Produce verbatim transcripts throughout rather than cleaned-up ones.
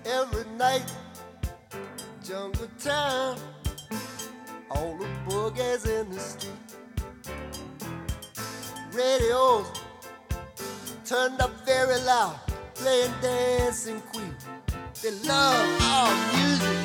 every night. Jungle time, all the boogies in the street. Radios turned up very loud, playing Dancing Queen. They love our music.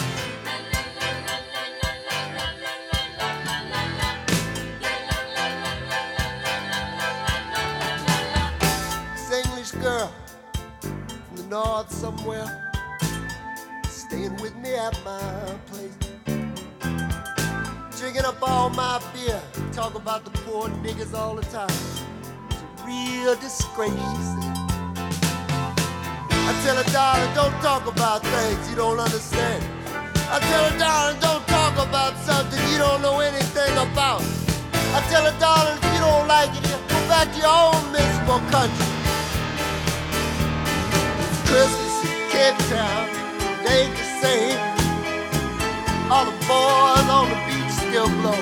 This English girl from the north somewhere, staying with me at my place, drinking up all my beer, talk about the poor niggas all the time. It's a real disgrace, she said. I tell her, darling, don't talk about things you don't understand. I tell her, darling, don't talk about something you don't know anything about. I tell her, darling, if you don't like it, go back to your own miserable country. It's Christmas in Cape Town, it ain't the same. All the boys on the beach still blow.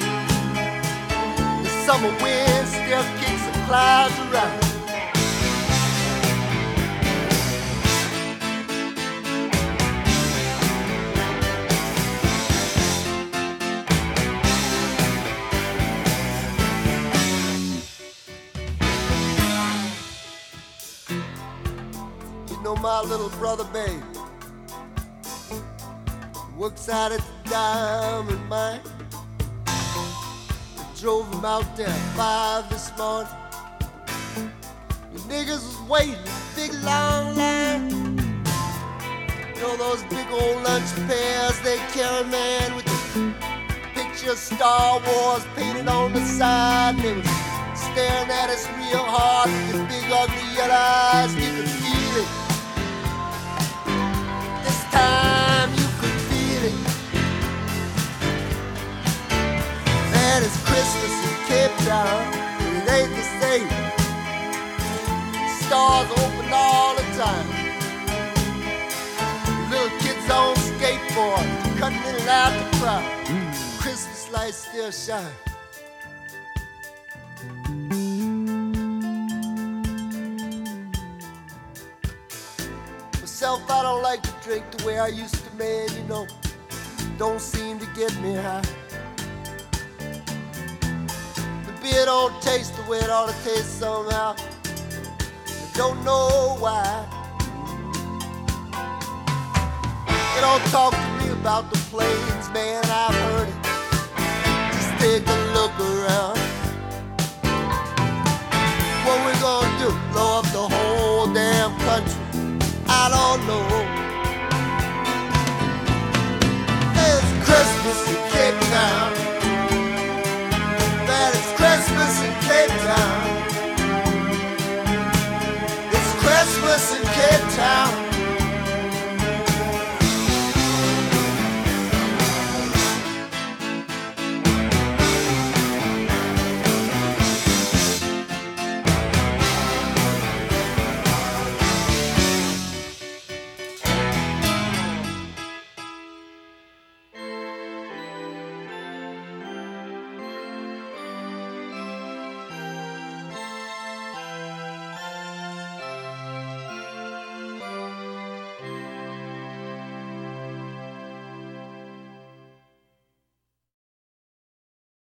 The summer wind still kicks the clouds around. You know my little brother, babe, works out at the diamond mine. I drove him out there at five this morning. The niggas was waiting in a big long line. You know those big old lunch pairs they carry, man, with the picture of Star Wars painted on the side. They was staring at us real hard with their big ugly yellow eyes. You could feel it. This time you could feel it. Man, it's Christmas in Cape Town, and it ain't the same. Stars open all the time. Little kids on skateboards, cutting in and out the crowd. Christmas lights still shine. Myself, I don't like to drink the way I used to, man, you know. Don't seem to get me high. The beer don't taste the way it ought to taste somehow. I don't know why. They don't talk to me about the planes, man, I've heard it. Just take a look around. What we gonna do? Blow up the whole damn country? I don't know. It's Christmas in Cape Town. Man, it's Christmas in Cape Town. It's Christmas in Cape Town.